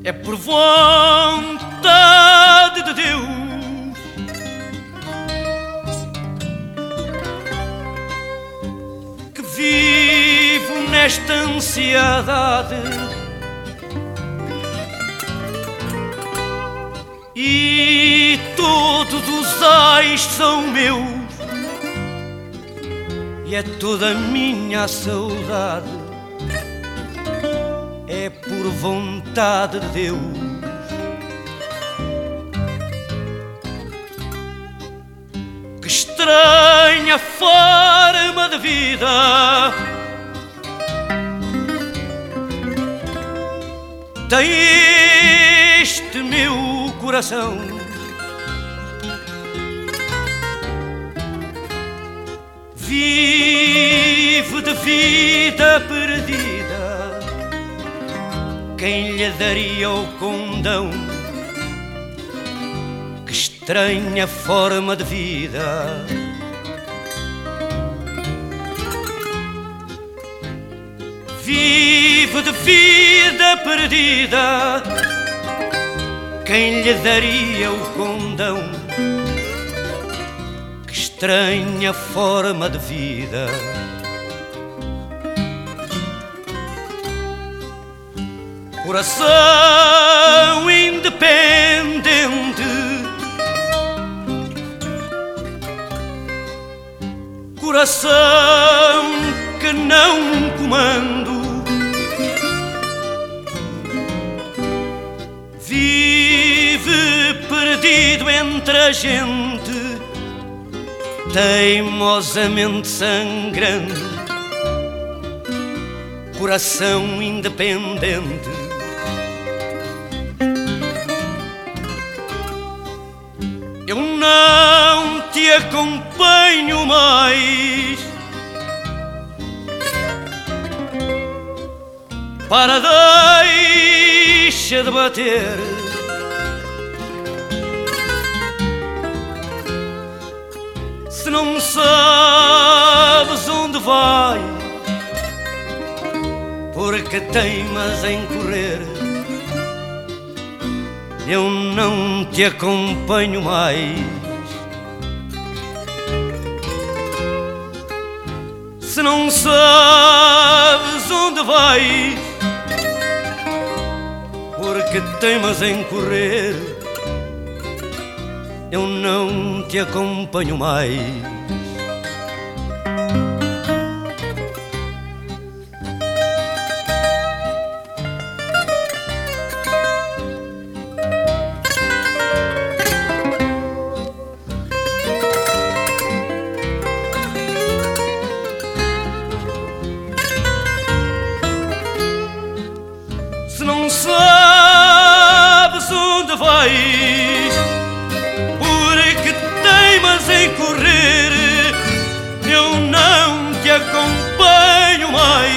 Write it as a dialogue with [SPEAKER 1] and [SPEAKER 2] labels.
[SPEAKER 1] É por vontade de Deus que vivo nesta ansiedade e todos os ais são meus e é toda a minha saudade. É por vontade de Deus. Que estranha forma de vida tem este meu coração. Vive de vida perdida. Quem lhe daria o condão? Que estranha forma de vida. Vive de vida perdida. Quem lhe daria o condão? Que estranha forma de vida. Coração independente, coração que não comando, vive perdido entre a gente, teimosamente sangrando. Coração independente, eu não te acompanho mais para deixa de bater. Se não sabes onde vai, porque teimas em correr, eu não te acompanho mais. Se não sabes onde vais, porque teimas em correr, eu não te acompanho mais. Se não sabes onde vais, porque teimas em correr, eu não te acompanho mais.